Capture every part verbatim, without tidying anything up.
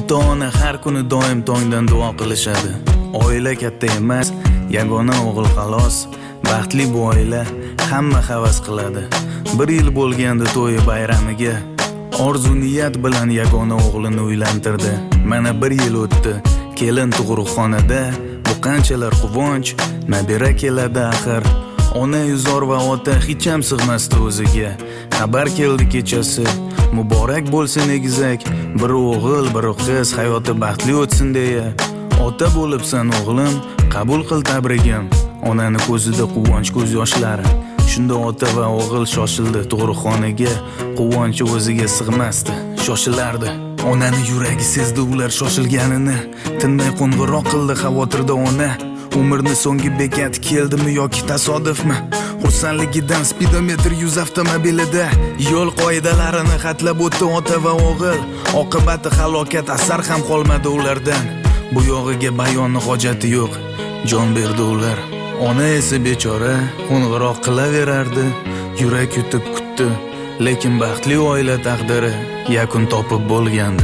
ota ona har kuni doim tongdan duo qilishadi. Oila katta emas, yagona o'g'il xolos. Baxtli bu oila hamma havas qiladi. Bir yil bo'lganda to'yi bayramiga orzu niyat bilan yagona o'g'lini uylantirdi. Mana bir yil o'tdi. Kelin tug'ruqxonada, bu qanchalar quvonch, nabira keladi axir. Ona yuzor va ota hech ham sig'masdi o'ziga. Xabar keldi kechasi, muborak bo'lsin egizak, bir o'g'il, bir qiz hayoti baxtli o'tsin deya. Ota bo'libsan o'g'lim, qabul qil tabrigim. Onani ko'zida quvonch ko'z yoshlari. Shunda ota va o'g'il shoshildi tug'ruqxonaga. Quvonchi o'ziga sig'masdi, shoshilardi. Onani yuragi sezdi ular shoshilganini. Tinmay qo'ng'iroq qildi xavotirda ona. Umrni so'nggi bekat keldimi yoki tasodifmi? Xursandligidan speedometr yuz avtomobilida yo'l qoidalarini xatlab o'tdi ota va o'g'il. Oqibati halokat, asar ham qolmadi ulardan. Bu yog'iga bayonni hojati yo'q. Jon berdi ular. Ona esa bechora qo'ng'iroq qilaverardi, yurak yutib kutdi. Lekin baxtli oila taqdiri yakun topib bo'lgandi.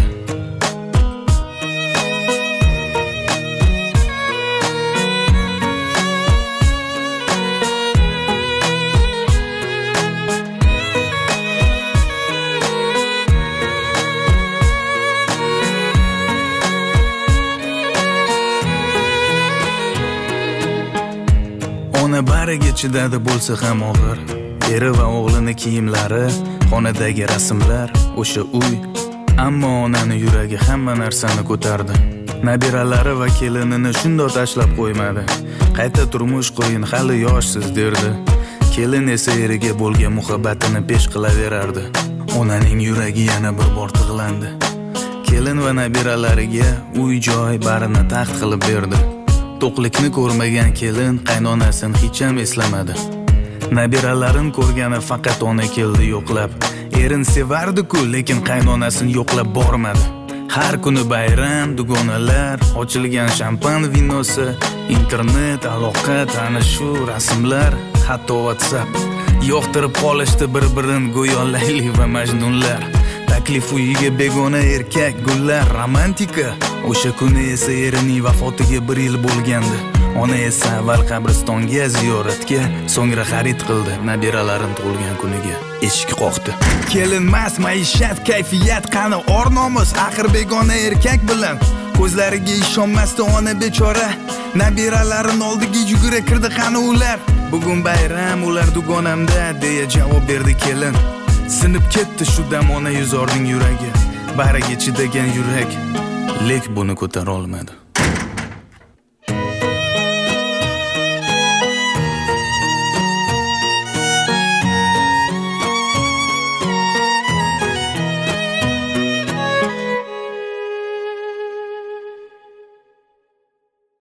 Ona bariga chidadi bo'lsa ham og'ir. Eri va o'g'lini kiyimlari, xonadagi rasmlar, o'sha uy. Ammo onani yuragi hamma narsani ko'tardi. Nabiralari va kelinini shundoq tashlab qo'ymadi. Qayta turmush quring, hali yoshsiz derdi. Kelin esa eriga bo'lgan muhabbatini pesh qilaverardi. Onaning yuragi yana bir bor tig'landi. Kelin va nabiralariga uy-joy barini taxt qilib berdi. To'qlikni ko'rmagan kelin qaynonasini hech ham eslamadi. Nabiralarin ko'rgani faqat ona keldi yo'qlab. Erin sevardi-ku, lekin qaynonasini yo'qlab bormadi. Har kuni bayram, dugonalar, ochilgan shampan vinosi, internet, aloqa, tanishuv, rasmlar, hatto WhatsApp. Yo'qtirib qolishdi bir-birini go'yo Layli va Majnunlar. Taklif uyiga begona erkak, gullar, romantika. O'sha kuni esa erining vafotiga bir yil bo'lgandi. Ona esa avval qabristonga ziyoratga, so'ngra xarid qildi nabiralarin tug'ilgan kuniga. Eshik qoqdi. Kelin mas, maishat, kayfiyat qani or-nomus, axir begona erkak bilan. Ko'zlariga ishonmasdi ona bechora. Nabiralarin oldiga yugura kirdi qani ular. Bugun bayram, ular dugonamda deya javob berdi kelin. Sinib ketdi shu dam ona yuzorning yuragi. Bariga chidagan yurak, lek buni ko'tara olmadi.